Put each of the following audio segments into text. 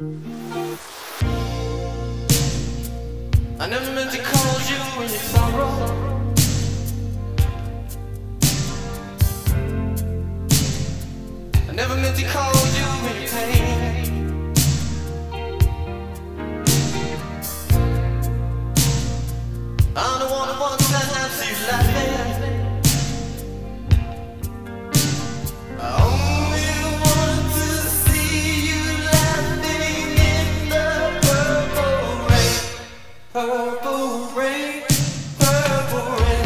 I never meant to cause you any sorrow. I never meant to cause you any pain. I'm the one who wants to have you laughing. I only want to see you laughing in the purple rain. Purple rain, purple rain.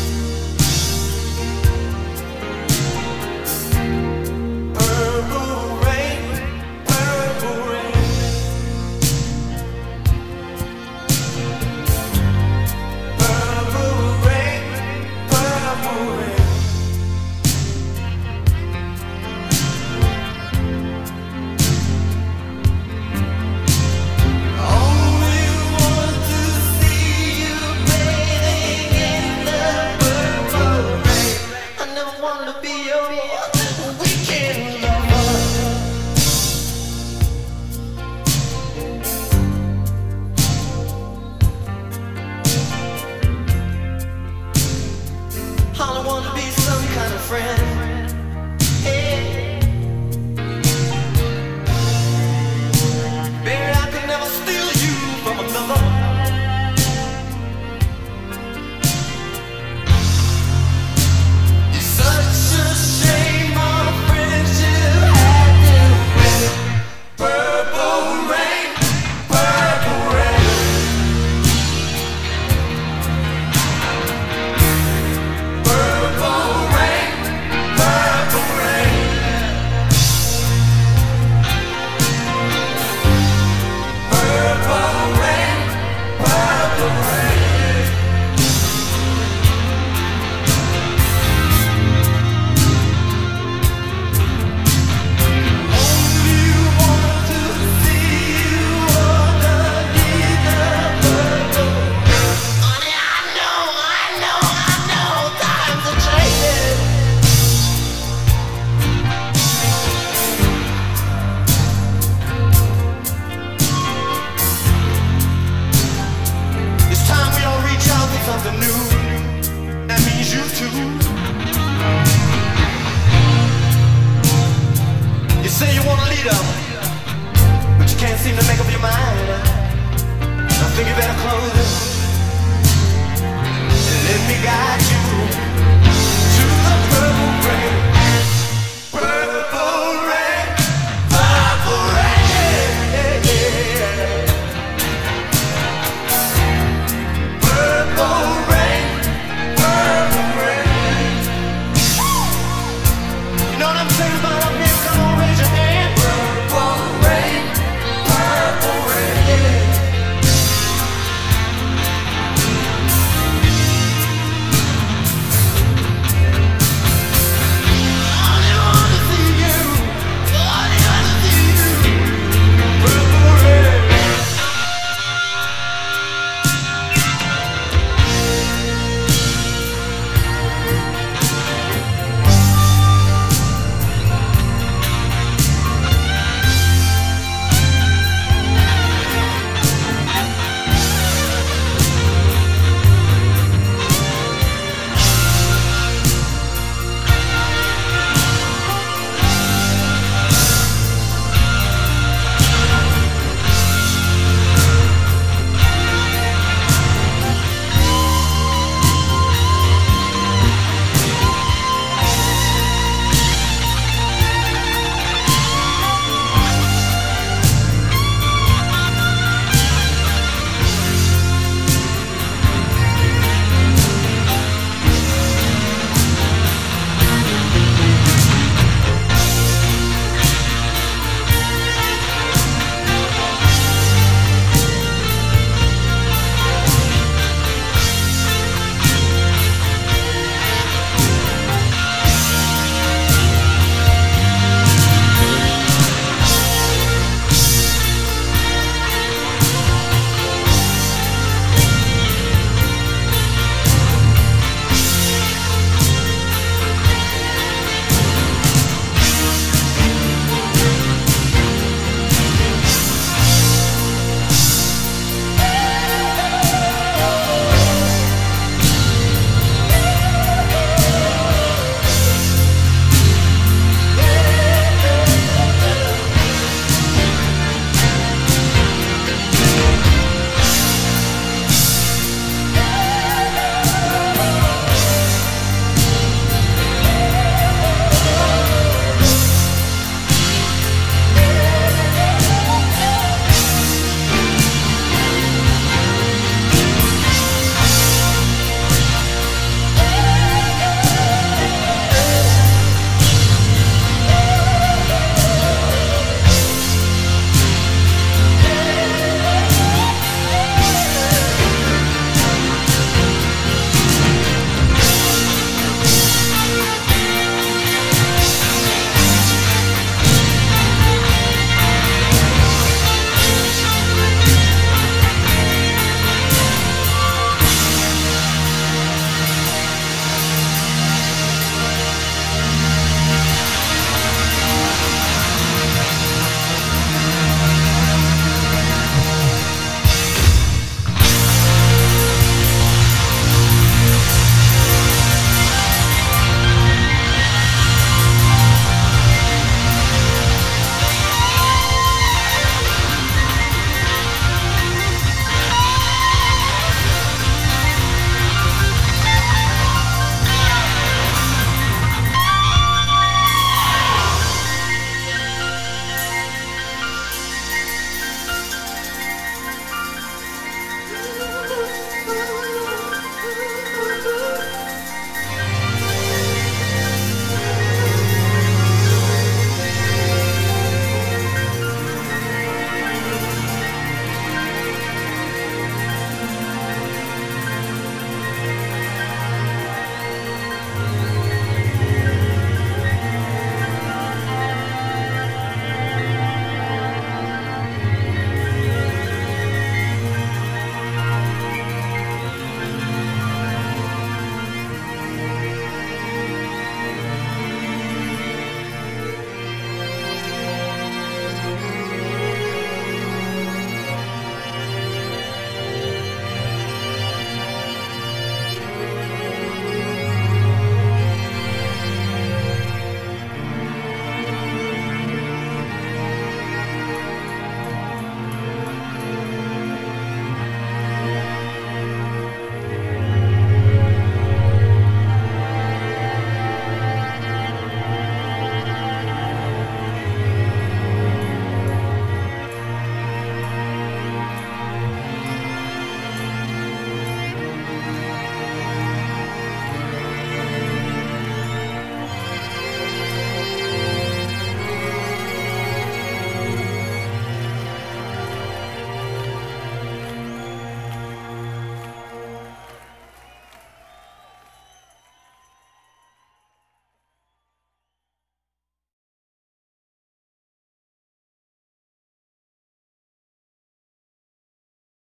Purple rain, purple rain. Purple rain, purple rain. Only want to see you bathing in the purple rain. I never wanted to be your weekend lover. I don't want to be some kind of friend. Hey. Baby, I could never steal you from another. It's such a shame our friendship had to end. Purple rain, purple rain. Purple rain, purple rain. Purple rain, purple rain. Only want to see you underneath the purple rain. Honey, I know, times are changing. It's time we all reach out for something new. That means you too. You say you want a leader, but you can't seem to make a